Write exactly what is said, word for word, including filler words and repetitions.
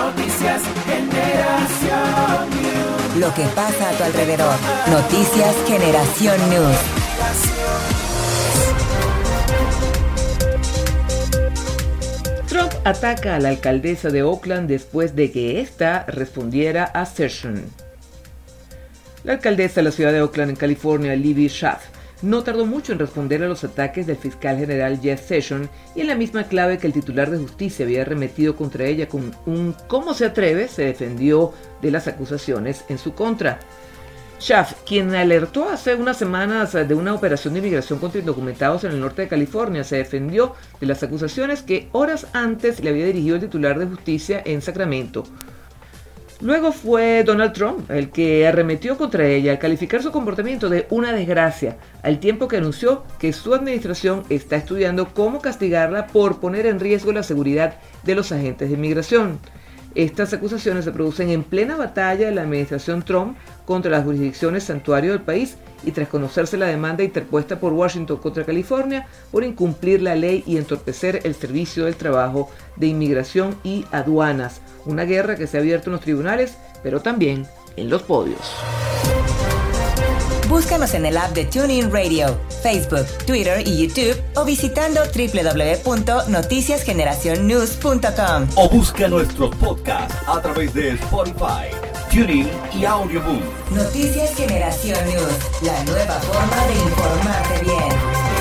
Noticias Generación News. Lo que pasa a tu alrededor. Noticias Generación News. Trump ataca a la alcaldesa de Oakland después de que ésta respondiera a Sessions. La alcaldesa de la ciudad de Oakland, en California, Libby Schaaf, no tardó mucho en responder a los ataques del fiscal general Jeff Sessions y en la misma clave que el titular de justicia había arremetido contra ella con un ¿cómo se atreve?, se defendió de las acusaciones en su contra. Schaaf, quien alertó hace unas semanas de una operación de inmigración contra indocumentados en el norte de California, se defendió de las acusaciones que horas antes le había dirigido el titular de justicia en Sacramento. Luego fue Donald Trump el que arremetió contra ella al calificar su comportamiento de una desgracia, al tiempo que anunció que su administración está estudiando cómo castigarla por poner en riesgo la seguridad de los agentes de inmigración. Estas acusaciones se producen en plena batalla de la administración Trump contra las jurisdicciones santuario del país y tras conocerse la demanda interpuesta por Washington contra California por incumplir la ley y entorpecer el servicio del trabajo de inmigración y aduanas. Una guerra que se ha abierto en los tribunales, pero también en los podios. Búscanos en el app de TuneIn Radio, Facebook, Twitter y YouTube o visitando doble u doble u doble u punto noticias generación news punto com. O busca nuestros podcasts a través de Spotify, TuneIn y Audioboom. Noticias Generación News, la nueva forma de informarte bien.